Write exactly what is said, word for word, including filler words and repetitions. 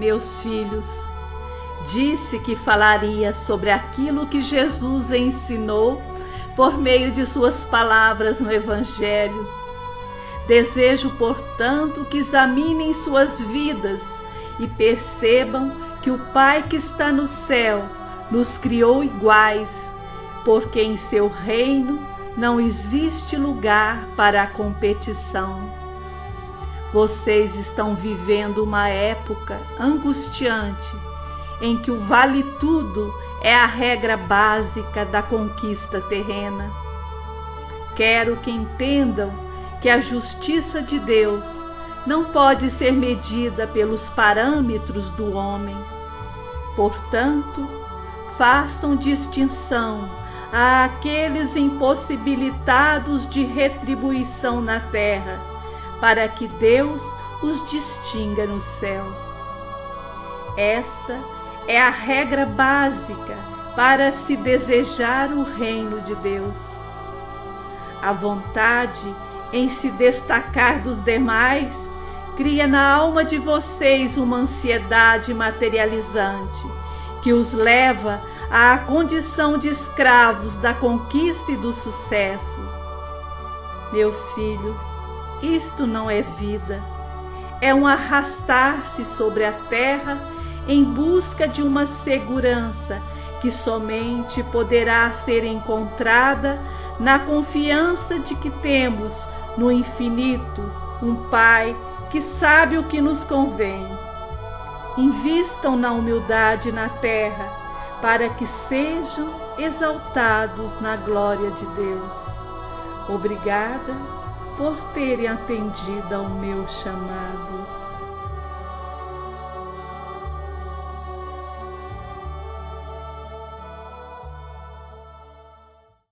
Meus filhos, disse que falaria sobre aquilo que Jesus ensinou por meio de suas palavras no Evangelho. Desejo, portanto, que examinem suas vidas e percebam que o Pai que está no céu nos criou iguais, porque em seu reino não existe lugar para a competição. Vocês estão vivendo uma época angustiante, em que o vale tudo é a regra básica da conquista terrena. Quero que entendam que a justiça de Deus não pode ser medida pelos parâmetros do homem. Portanto, façam distinção àqueles impossibilitados de retribuição na terra, para que Deus os distinga no céu. Esta é a regra básica para se desejar o reino de Deus. A vontade em se destacar dos demais cria na alma de vocês uma ansiedade materializante que os leva à condição de escravos da conquista e do sucesso. Meus filhos, isto não é vida, é um arrastar-se sobre a terra em busca de uma segurança que somente poderá ser encontrada na confiança de que temos no infinito um Pai que sabe o que nos convém. Invistam na humildade na terra para que sejam exaltados na glória de Deus. Obrigada por terem atendido ao meu chamado.